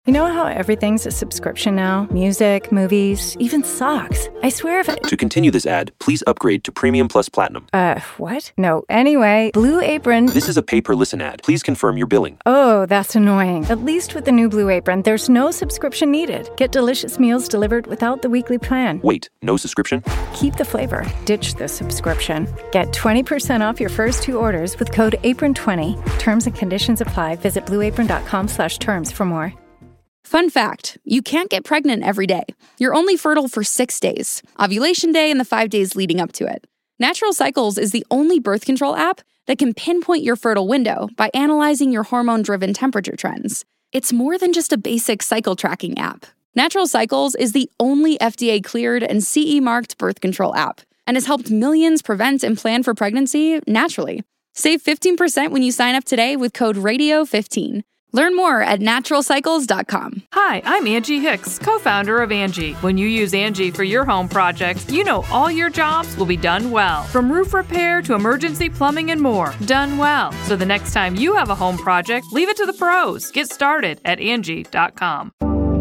You know how everything's a subscription now? Music, movies, even socks. I swear if To continue this ad, please upgrade to Premium Plus Platinum. What? No, anyway, Blue Apron... This is a pay-per-listen ad. Please confirm your billing. Oh, that's annoying. At least with the new Blue Apron, there's no subscription needed. Get delicious meals delivered without the weekly plan. Wait, no subscription? Keep the flavor. Ditch the subscription. Get 20% off your first 2 orders with code APRON20. Terms and conditions apply. Visit blueapron.com/terms for more. Fun fact, you can't get pregnant every day. You're only fertile for 6 days, ovulation day and the 5 days leading up to it. Natural Cycles is the only birth control app that can pinpoint your fertile window by analyzing your hormone-driven temperature trends. It's more than just a basic cycle tracking app. Natural Cycles is the only FDA-cleared and CE-marked birth control app and has helped millions prevent and plan for pregnancy naturally. Save 15% when you sign up today with code RADIO15. Learn more at naturalcycles.com. Hi, I'm Angie Hicks, co-founder of Angie. When you use Angie for your home projects, you know all your jobs will be done well. From roof repair to emergency plumbing and more, done well. So the next time you have a home project, leave it to the pros. Get started at Angie.com.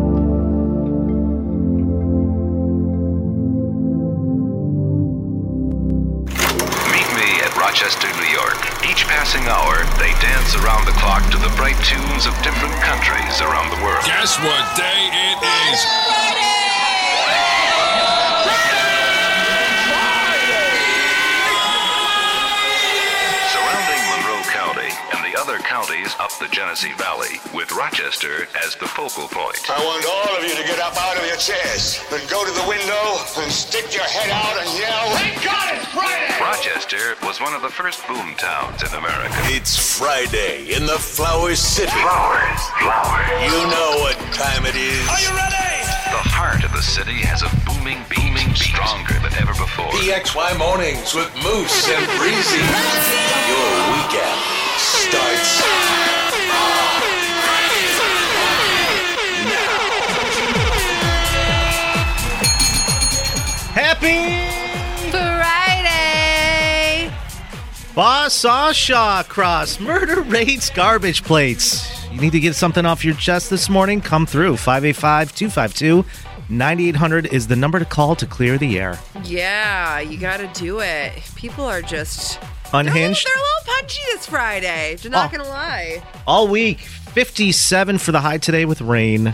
Rochester, New York. Each passing hour, they dance around the clock to the bright tunes of different countries around the world. Guess what day it is? Surrounding Monroe County and the other counties up the Genesee Valley, with Rochester as the focal point. I want all of you to get up out of your chairs and go to the window and stick your head out and yell, "Thank God it's Friday!" Rochester was one of the first boom towns in America. It's Friday in the Flower City. Flowers. You know what time it is. Are you ready? The heart of the city has a booming beat, stronger than ever before. PXY Mornings with Moose and Breezy. Your weekend starts Happy Friday! Boss Shaw Cross murder rates garbage plates. You need to get something off your chest this morning? Come through. 585-252-9800 is the number to call to clear the air. Yeah, you gotta do it. People are just Unhinged. They're a little punchy this Friday. I'm not gonna lie. All week, 57 for the high today with rain.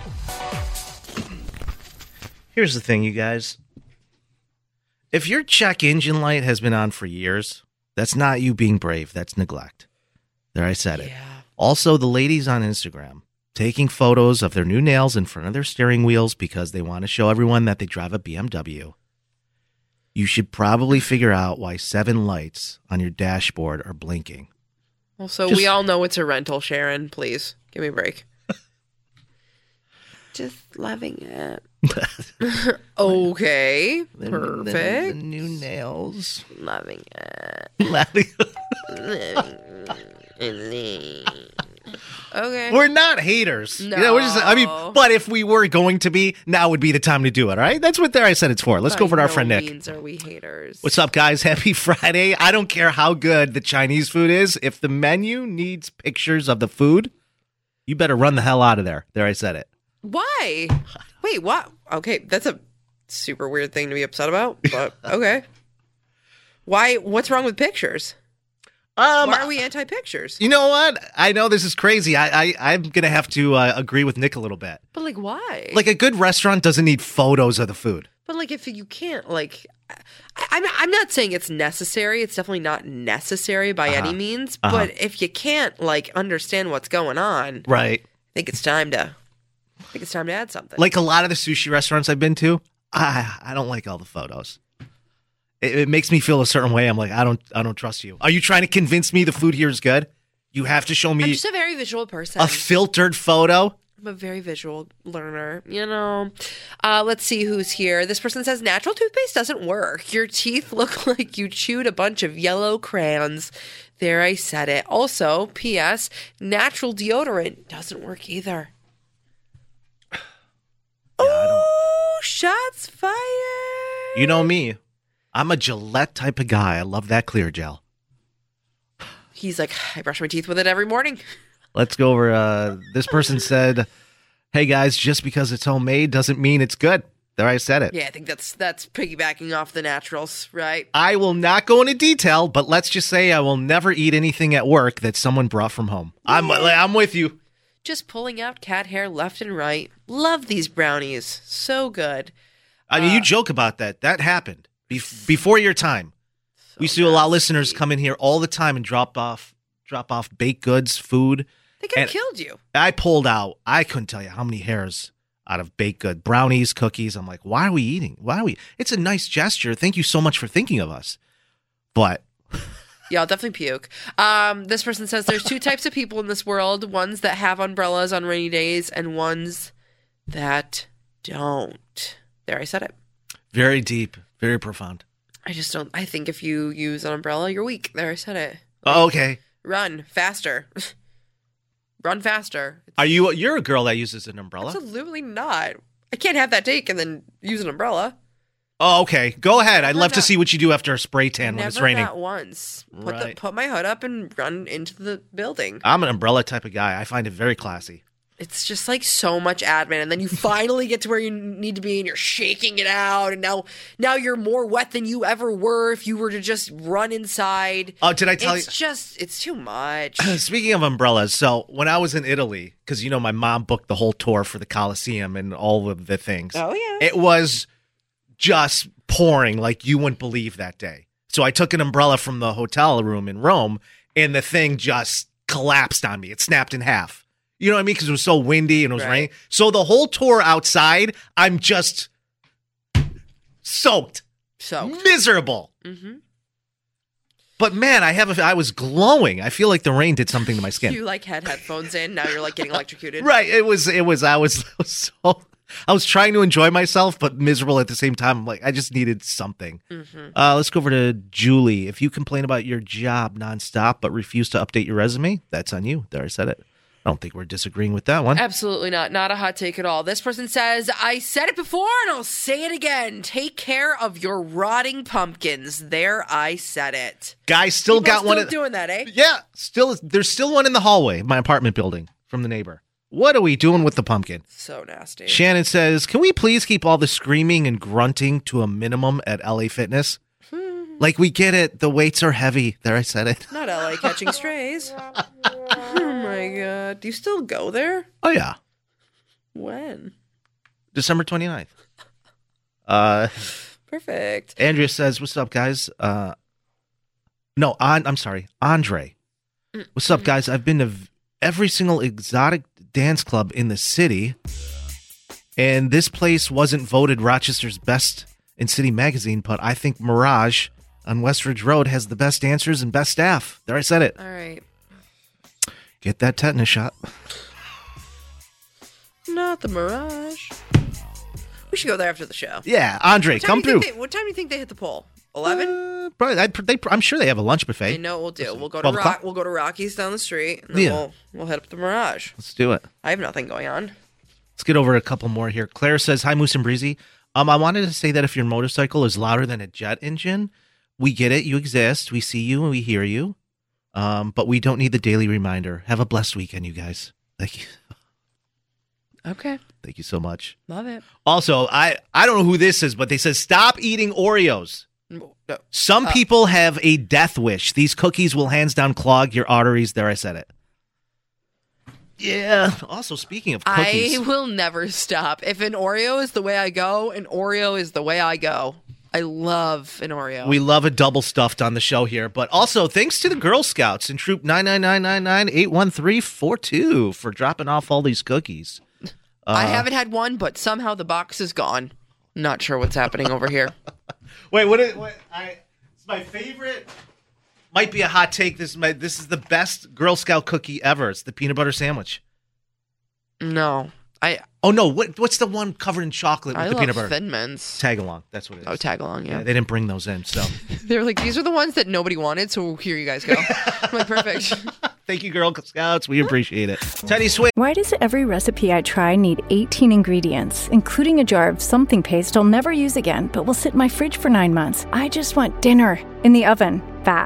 Here's the thing, you guys. If your check engine light has been on for years, that's not you being brave. That's neglect. There, I said it. Also, the ladies on Instagram taking photos of their new nails in front of their steering wheels because they want to show everyone that they drive a BMW. You should probably figure out why 7 lights on your dashboard are blinking. Also, we all know it's a rental, Sharon. Please, give me a break. Just loving it. Okay, perfect. The new nails. Loving it. Okay. We're not haters. No. You know, we're just, but if we were going to be, now would be the time to do it, all right? That's what I said it's for. Let's go over to our friend Nick. By no means are we haters. What's up, guys? Happy Friday. I don't care how good the Chinese food is. If the menu needs pictures of the food, you better run the hell out of there. There, I said it. Why? Wait, what? Okay, that's a super weird thing to be upset about, but okay. Why? What's wrong with pictures? Why are we anti-pictures? You know what? I know this is crazy. I'm going to have to agree with Nick a little bit. But like, why? Like, a good restaurant doesn't need photos of the food. But like, if you can't, like, I'm not saying it's necessary. It's definitely not necessary by any means. But if you can't, like, understand what's going on, right? I think it's time to add something. Like a lot of the sushi restaurants I've been to, I don't like all the photos. It makes me feel a certain way. I'm like, I don't trust you. Are you trying to convince me the food here is good? You have to show me. I'm just a very visual person. A filtered photo. I'm a very visual learner, you know. Let's see who's here. This person says, natural toothpaste doesn't work. Your teeth look like you chewed a bunch of yellow crayons. There, I said it. Also, P.S., natural deodorant doesn't work either. Oh, shots fired. You know me. I'm a Gillette type of guy. I love that clear gel. He's like, I brush my teeth with it every morning. Let's go over. This person said, Hey guys, just because it's homemade doesn't mean it's good. There, I said it. Yeah, I think that's piggybacking off the naturals, right? I will not go into detail, but let's just say I will never eat anything at work that someone brought from home. I'm with you. Just pulling out cat hair left and right. Love these brownies. So good. I mean, you joke about that. That happened before your time. We used to do a lot of listeners come in here all the time and drop off baked goods, food. They could have killed you. I pulled out, I couldn't tell you how many hairs out of baked good. Brownies, cookies. I'm like, why are we eating? It's a nice gesture. Thank you so much for thinking of us. But yeah, I'll definitely puke. This person says there's two types of people in this world. Ones that have umbrellas on rainy days and ones that don't. There, I said it. Very deep, very profound. I just don't. I think if you use an umbrella, you're weak. There, I said it. Oh, okay. Run faster. Run faster. You're a girl that uses an umbrella? Absolutely not. I can't have that take and then use an umbrella. Oh, okay. Go ahead. I'd love to see what you do after a spray tan when it's raining. Never that once. Put my hood up and run into the building. I'm an umbrella type of guy. I find it very classy. It's just like so much admin, and then you finally get to where you need to be, and you're shaking it out, and now you're more wet than you ever were if you were to just run inside. Oh, did I tell you? It's too much. Speaking of umbrellas, so when I was in Italy, because my mom booked the whole tour for the Colosseum and all of the things. Oh yeah, it was just pouring like you wouldn't believe that day. So I took an umbrella from the hotel room in Rome, and the thing just collapsed on me. It snapped in half. You know what I mean? Because it was so windy and it was raining. So the whole tour outside, I'm just soaked. Miserable. Mm-hmm. But man, I was glowing. I feel like the rain did something to my skin. You had headphones in. Now you're getting electrocuted. Right. I was trying to enjoy myself, but miserable at the same time. I'm like, I just needed something. Mm-hmm. Let's go over to Julie. If you complain about your job nonstop, but refuse to update your resume, that's on you. There, I said it. I don't think we're disagreeing with that one. Absolutely not. Not a hot take at all. This person says, I said it before and I'll say it again. Take care of your rotting pumpkins. There, I said it. Guy still got one. Still doing that, eh? Yeah. There's still one in the hallway of my apartment building from the neighbor. What are we doing with the pumpkin? So nasty. Shannon says, can we please keep all the screaming and grunting to a minimum at LA Fitness? Like, we get it. The weights are heavy. There, I said it. Not LA Catching Strays. Oh, my God. Do you still go there? Oh, yeah. When? December 29th. Perfect. Andrea says, what's up, guys? I'm sorry. Andre. What's up, guys? I've been to every single exotic dance club in the city, and this place wasn't voted Rochester's best in City Magazine, but I think Mirage on Westridge Road has the best dancers and best staff. There, I said it. All right. Get that tetanus shot. Not the Mirage. We should go there after the show. Yeah, Andre, come through. What time do you think they hit the poll? 11? Probably. I'm sure they have a lunch buffet. I know what we'll do. We'll go to We'll go to Rocky's down the street, and then we'll head up to the Mirage. Let's do it. I have nothing going on. Let's get over a couple more here. Claire says, hi, Moose and Breezy. I wanted to say that if your motorcycle is louder than a jet engine, we get it. You exist. We see you and we hear you. But we don't need the daily reminder. Have a blessed weekend, you guys. Thank you. Okay. Thank you so much. Love it. Also, I don't know who this is, but they said stop eating Oreos. No. Some people have a death wish. These cookies will hands down clog your arteries. There, I said it. Yeah. Also, speaking of cookies, I will never stop. If an Oreo is the way I go, an Oreo is the way I go. I love an Oreo. We love a double stuffed on the show here. But also, thanks to the Girl Scouts in Troop 99999-81342 for dropping off all these cookies. I haven't had one, but somehow the box is gone. Not sure what's happening over here. Wait, it's my favorite. Might be a hot take. This is the best Girl Scout cookie ever. It's the peanut butter sandwich. No. Oh, no. What's the one covered in chocolate with the peanut butter? Thin Mints. Tag Along. That's what it is. Oh, Tag Along, yeah. They didn't bring those in, so. They were like, these are the ones that nobody wanted, so here you guys go. I'm like, perfect. Thank you, Girl Scouts. We appreciate it. Teddy Swing. Why does every recipe I try need 18 ingredients, including a jar of something paste I'll never use again, but will sit in my fridge for 9 months? I just want dinner in the oven, fast.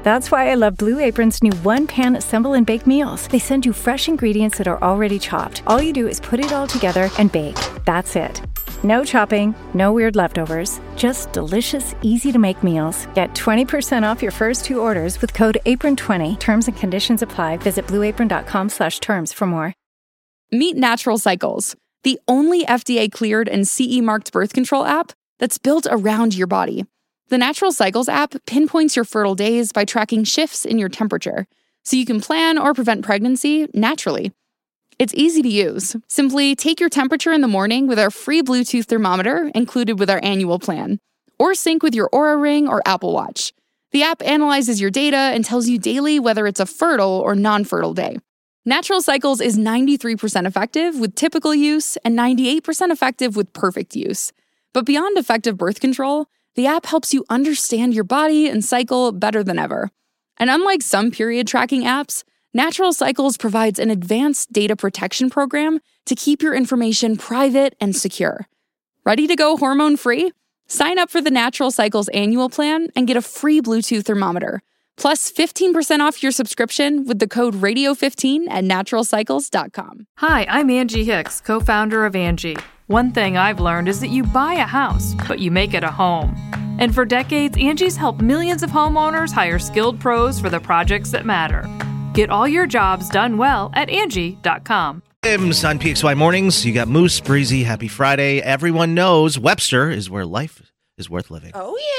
That's why I love Blue Apron's new one-pan assemble and bake meals. They send you fresh ingredients that are already chopped. All you do is put it all together and bake. That's it. No chopping, no weird leftovers. Just delicious, easy-to-make meals. Get 20% off your first 2 orders with code APRON20. Terms and conditions apply. Visit blueapron.com/terms for more. Meet Natural Cycles, the only FDA-cleared and CE-marked birth control app that's built around your body. The Natural Cycles app pinpoints your fertile days by tracking shifts in your temperature, so you can plan or prevent pregnancy naturally. It's easy to use. Simply take your temperature in the morning with our free Bluetooth thermometer included with our annual plan, or sync with your Oura Ring or Apple Watch. The app analyzes your data and tells you daily whether it's a fertile or non-fertile day. Natural Cycles is 93% effective with typical use and 98% effective with perfect use. But beyond effective birth control, the app helps you understand your body and cycle better than ever. And unlike some period tracking apps, Natural Cycles provides an advanced data protection program to keep your information private and secure. Ready to go hormone-free? Sign up for the Natural Cycles annual plan and get a free Bluetooth thermometer, plus 15% off your subscription with the code radio15 at naturalcycles.com. Hi, I'm Angie Hicks, co-founder of Angie. One thing I've learned is that you buy a house, but you make it a home. And for decades, Angie's helped millions of homeowners hire skilled pros for the projects that matter. Get all your jobs done well at Angie.com. On PXY Mornings, you got Moose, Breezy, happy Friday. Everyone knows Webster is where life is worth living.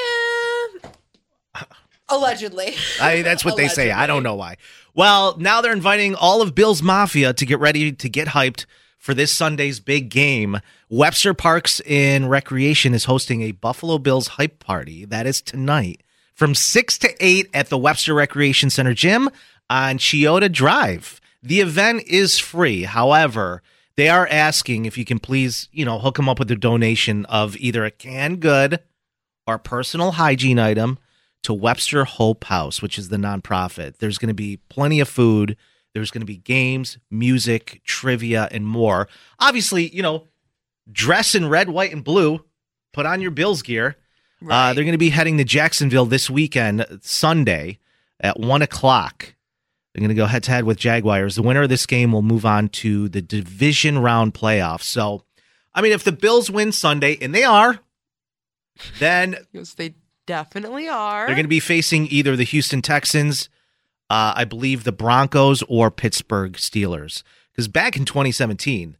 Oh, yeah. Allegedly. That's what they say. I don't know why. Well, now they're inviting all of Bill's Mafia to get ready to get hyped for this Sunday's big game. Webster Parks and Recreation is hosting a Buffalo Bills hype party. That is tonight from 6 to 8 at the Webster Recreation Center gym on Chiota Drive. The event is free. However, they are asking if you can please, hook them up with a donation of either a canned good or a personal hygiene item to Webster Hope House, which is the nonprofit. There's going to be plenty of food. There's going to be games, music, trivia, and more. Obviously, dress in red, white, and blue. Put on your Bills gear. Right. They're going to be heading to Jacksonville this weekend, Sunday, at 1 o'clock. They're going to go head-to-head with Jaguars. The winner of this game will move on to the division round playoffs. So, if the Bills win Sunday, and they are, then... Yes, they definitely are. They're going to be facing either the Houston Texans, I believe the Broncos, or Pittsburgh Steelers. Because back in 2017,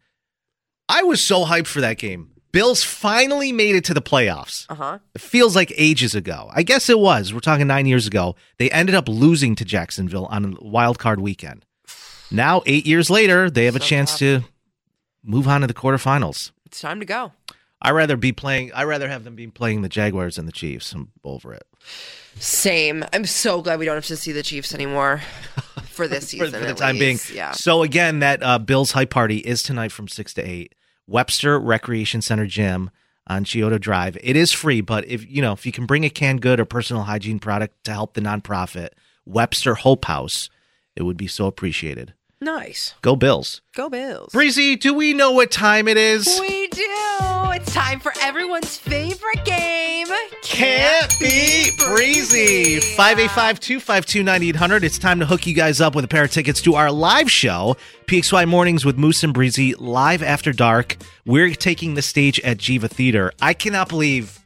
I was so hyped for that game. Bills finally made it to the playoffs. Uh-huh. It feels like ages ago. I guess it was. We're talking 9 years ago. They ended up losing to Jacksonville on a wild card weekend. Now, 8 years later, they have a chance to move on to the quarterfinals. It's time to go. I'd rather have them be playing the Jaguars than the Chiefs. I'm over it. Same. I'm so glad we don't have to see the Chiefs anymore for this season. for the time being. Yeah. So again, that Bills hype party is tonight from 6 to 8. Webster Recreation Center gym on Chiota Drive. It is free, but if you can bring a canned good or personal hygiene product to help the nonprofit Webster Hope House, it would be so appreciated. Nice. Go Bills. Go Bills. Breezy, do we know what time it is? We do. It's time for everyone's favorite game. Can't Be Breezy. 585-252-9800. It's time to hook you guys up with a pair of tickets to our live show, PXY Mornings with Moose and Breezy, live after dark. We're taking the stage at Jiva Theater. I cannot believe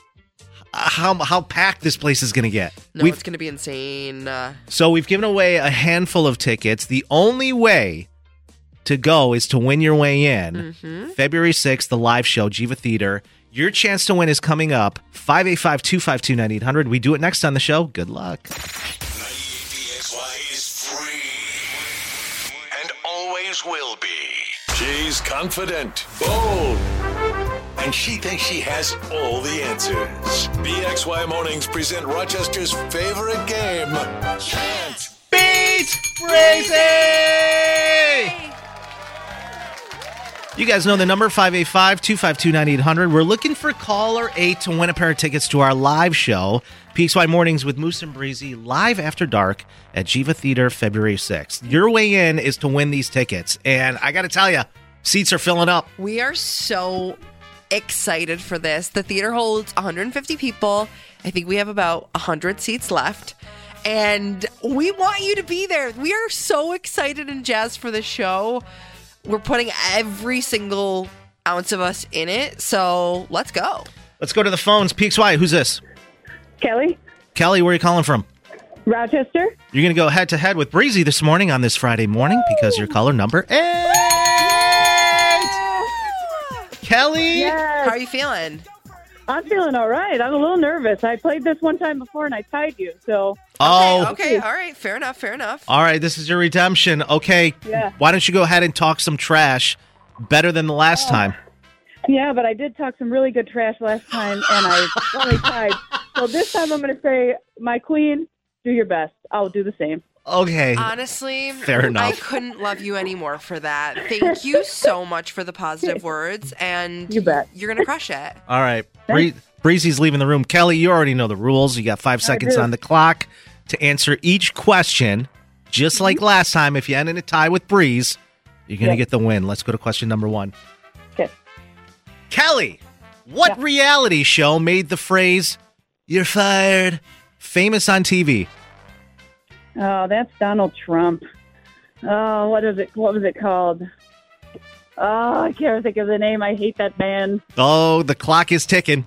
how packed this place is going to get. No, it's going to be insane. So we've given away a handful of tickets. The only way to go is to win your way in. Mm-hmm. February 6th, the live show, Jiva Theater. Your chance to win is coming up. 585-252-9800. We do it next on the show. Good luck. 98 PXY is free and always will be. She's confident, bold, and she thinks she has all the answers. BXY Mornings present Rochester's favorite game, Can't Beat Breezy! You guys know the number, 585-252-9800. We're looking for caller 8 to win a pair of tickets to our live show, PXY Mornings with Moose and Breezy, live after dark at Jiva Theater, February 6th. Your way in is to win these tickets, and I got to tell you, seats are filling up. We are so excited for this. The theater holds 150 people. I think we have about 100 seats left. And we want you to be there. We are so excited and jazzed for the show. We're putting every single ounce of us in it. So let's go. Let's go to the phones. PXY, who's this? Kelly. Kelly, where are you calling from? Rochester. You're going to go head-to-head with Breezy this morning on this Friday morning because you're caller number 8. Kelly. Yes. How are you feeling? I'm feeling all right. I'm a little nervous. I played this one time before and I tied you, so. Okay. All right. Fair enough. All right. This is your redemption. Okay. Yeah. Why don't you go ahead and talk some trash better than the last time? Yeah, but I did talk some really good trash last time, and I only tied. So this time I'm going to say, my queen, do your best. I'll do the same. Okay. Honestly, fair enough. I couldn't love you anymore for that. Thank you so much for the positive words, and you bet. You're going to crush it. All right. Breezy's leaving the room. Kelly, you already know the rules. You got 5 seconds on the clock to answer each question. Just like last time, if you end in a tie with Breeze, you're going to get the win. Let's go to question number 1. Okay. Kelly, what reality show made the phrase, "You're fired," famous on TV? Oh, that's Donald Trump. Oh, what was it called? Oh, I can't think of the name. I hate that man. Oh, the clock is ticking.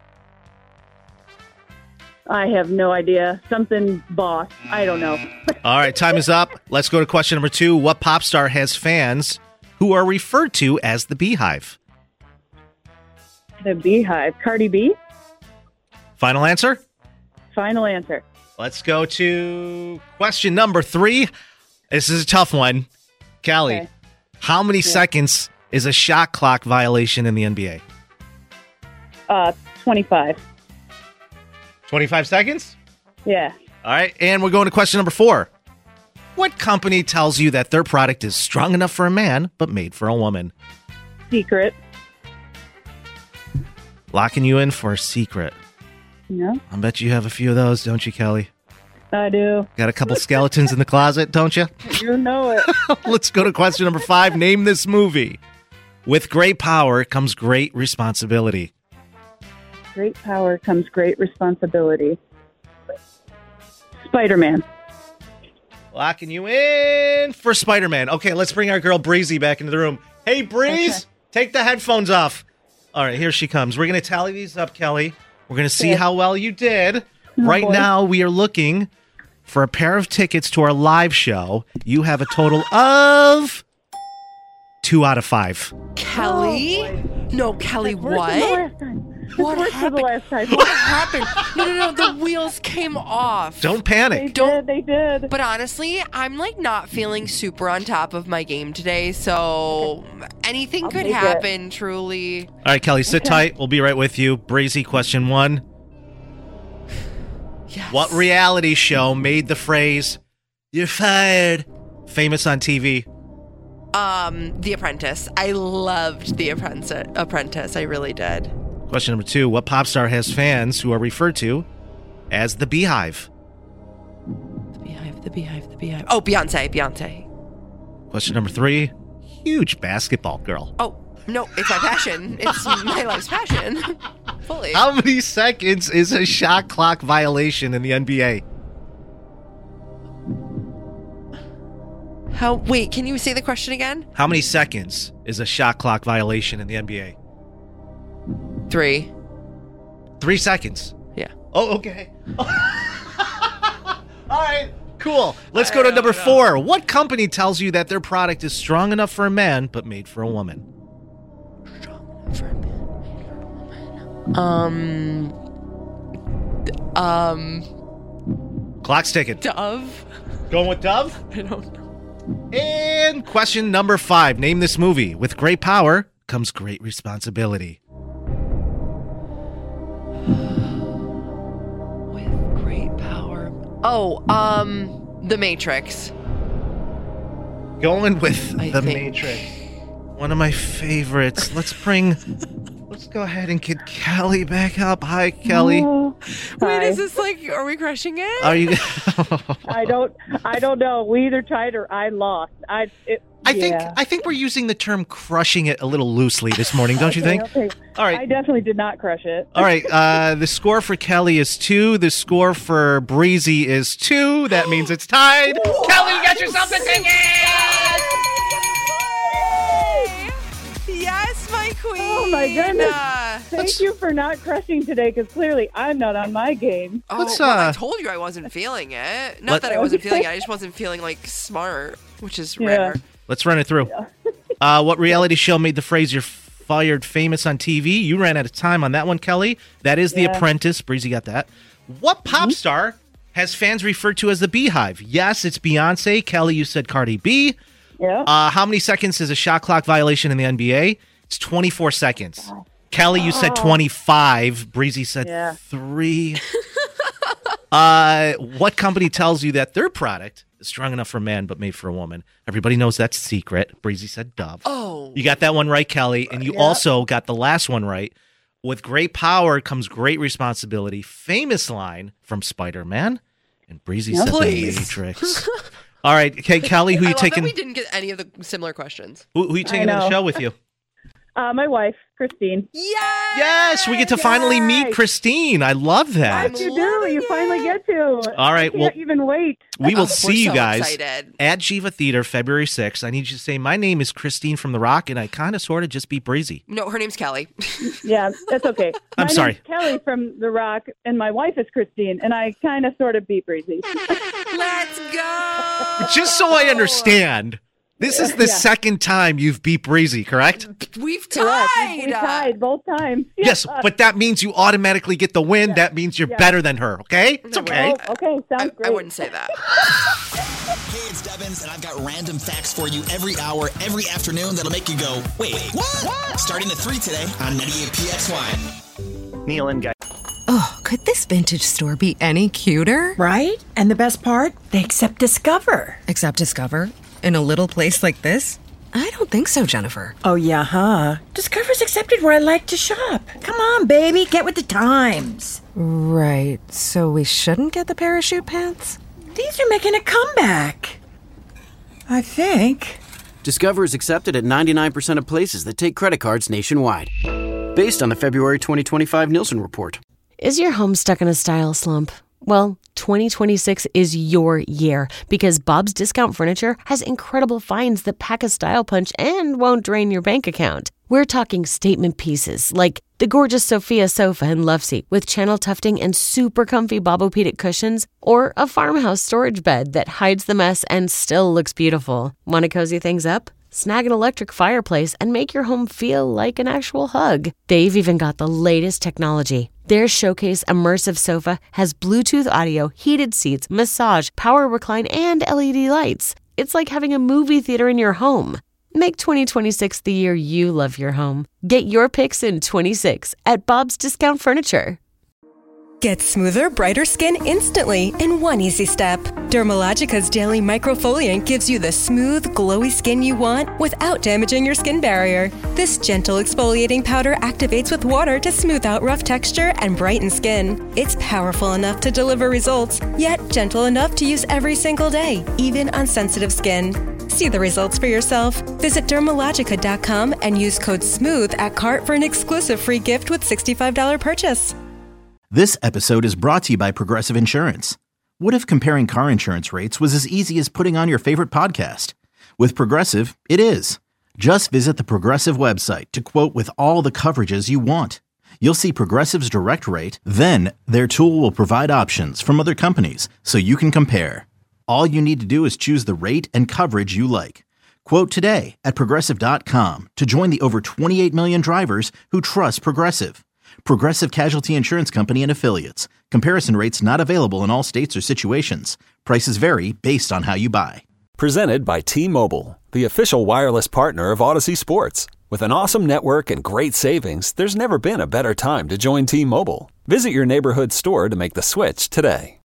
I have no idea. Something boss. I don't know. All right, time is up. Let's go to question number 2. What pop star has fans who are referred to as the Beehive? The Beehive. Cardi B? Final answer? Final answer. Let's go to question number 3. This is a tough one. Kelly, Okay. how many seconds is a shot clock violation in the NBA? 25. 25 seconds? Yeah. All right, and we're going to question number 4. What company tells you that their product is strong enough for a man, but made for a woman? Secret. Locking you in for a secret. Yeah. I bet you have a few of those, don't you, Kelly? I do. Got a couple skeletons in the closet, don't you? You know it. Let's go to question number 5. Name this movie. With great power comes great responsibility. Great power comes great responsibility. Spider-Man. Locking you in for Spider-Man. Okay, let's bring our girl Breezy back into the room. Hey, Breeze, take the headphones off. All right, here she comes. We're going to tally these up, Kelly. We're going to see how well you did. Right now, we are looking for a pair of tickets to our live show. You have a total of 2 out of 5. Kelly? No, Kelly, what? What happened? What happened? No. The wheels came off. Don't panic. They did. But honestly, I'm like not feeling super on top of my game today, so anything could take happen, truly. All right, Kelly, sit tight. We'll be right with you. Breezy, question 1. Yes. What reality show made the phrase, "You're fired," famous on TV? The Apprentice. I loved The Apprentice. I really did. Question number 2. What pop star has fans who are referred to as the Beehive? The Beehive. Oh, Beyonce. Question number 3. Huge basketball girl. Oh, no, it's my passion. It's my life's passion. Fully. How many seconds is a shot clock violation in the NBA? Wait, can you say the question again? How many seconds is a shot clock violation in the NBA? 3. 3 seconds. Yeah. Oh, okay. All right, cool. Let's go to number 4. What company tells you that their product is strong enough for a man, but made for a woman? Strong enough for a man, made for a woman. Clock's ticking. Dove? Going with Dove? I don't know. And question number 5. Name this movie. With great power comes great responsibility. With great power. Oh, The Matrix. Going with I The think. Matrix. One of my favorites. Let's go ahead and get Kelly back up. Hi, Kelly. Oh, Wait, is this like, are we crushing it? Are you? I don't know. We either tied or I lost. I think we're using the term crushing it a little loosely this morning, don't you think? Okay. All right. I definitely did not crush it. All right. The score for Kelly is 2. The score for Breezy is 2. That means it's tied. Kelly, you got yourself a ticket! Yes, my queen. Oh, my goodness. Thank you for not crushing today, because clearly I'm not on my game. I told you I wasn't feeling it. Not that I wasn't feeling it. I just wasn't feeling, like, smart, which is rare. Let's run it through. What reality show made the phrase "you're fired" famous on TV? You ran out of time on that one, Kelly. That is The Apprentice. Breezy got that. What pop star has fans referred to as the Beehive? Yes, it's Beyonce. Kelly, you said Cardi B. Yeah. How many seconds is a shot clock violation in the NBA? It's 24 seconds. Kelly, you said 25. Breezy said 3. What company tells you that their product is strong enough for a man but made for a woman? Everybody knows that's Secret. Breezy said Dove. Oh. You got that one right, Kelly. And you also got the last one right. With great power comes great responsibility. Famous line from Spider-Man. And Breezy said The Matrix. All right. Okay, Kelly, who you taking? We didn't get any of the similar questions. Who you taking to the show with you? My wife, Christine. Yes, we get to finally meet Christine. I love that. Yes, you do. You finally get to. All right. I can't even wait. We will see you guys excited. at Jiva Theater February 6th. I need you to say, my name is Christine from The Rock, and I kind of sort of just beat Breezy. No, her name's Kelly. Yeah, that's okay. I'm sorry. Name's Kelly from The Rock, and my wife is Christine, and I kind of sort of beat Breezy. Let's go. Just so I understand. This is the second time you've beat Breezy, correct? We've tied. We tied both times. Yes, but that means you automatically get the win. That means you're better than her, okay? It's okay. Oh, okay, sounds great. I wouldn't say that. Hey, it's Devins, and I've got random facts for you every hour, every afternoon that'll make you go, wait, what? Starting at 3 today on 98PXY. Neil and Guy. Oh, could this vintage store be any cuter? Right? And the best part? They accept Discover. Accept Discover? In a little place like this? I don't think so, Jennifer. Oh, yeah, huh? Discover's accepted where I like to shop. Come on, baby, get with the times. Right, so we shouldn't get the parachute pants? These are making a comeback. I think. Discover is accepted at 99% of places that take credit cards nationwide. Based on the February 2025 Nielsen report. Is your home stuck in a style slump? Well, 2026 is your year because Bob's Discount Furniture has incredible finds that pack a style punch and won't drain your bank account. We're talking statement pieces like the gorgeous Sophia sofa and love seat with channel tufting and super comfy Bobopedic cushions, or a farmhouse storage bed that hides the mess and still looks beautiful. Want to cozy things up? Snag an electric fireplace and make your home feel like an actual hug. They've even got the latest technology. Their Showcase Immersive Sofa has Bluetooth audio, heated seats, massage, power recline, and LED lights. It's like having a movie theater in your home. Make 2026 the year you love your home. Get your picks in 26 at Bob's Discount Furniture. Get smoother, brighter skin instantly in one easy step. Dermalogica's Daily Microfoliant gives you the smooth, glowy skin you want without damaging your skin barrier. This gentle exfoliating powder activates with water to smooth out rough texture and brighten skin. It's powerful enough to deliver results, yet gentle enough to use every single day, even on sensitive skin. See the results for yourself. Visit Dermalogica.com and use code SMOOTH at cart for an exclusive free gift with $65 purchase. This episode is brought to you by Progressive Insurance. What if comparing car insurance rates was as easy as putting on your favorite podcast? With Progressive, it is. Just visit the Progressive website to quote with all the coverages you want. You'll see Progressive's direct rate, then their tool will provide options from other companies so you can compare. All you need to do is choose the rate and coverage you like. Quote today at Progressive.com to join the over 28 million drivers who trust Progressive. Progressive Casualty Insurance Company and Affiliates. Comparison rates not available in all states or situations. Prices vary based on how you buy. Presented by T-Mobile, the official wireless partner of Odyssey Sports. With an awesome network and great savings, there's never been a better time to join T-Mobile. Visit your neighborhood store to make the switch today.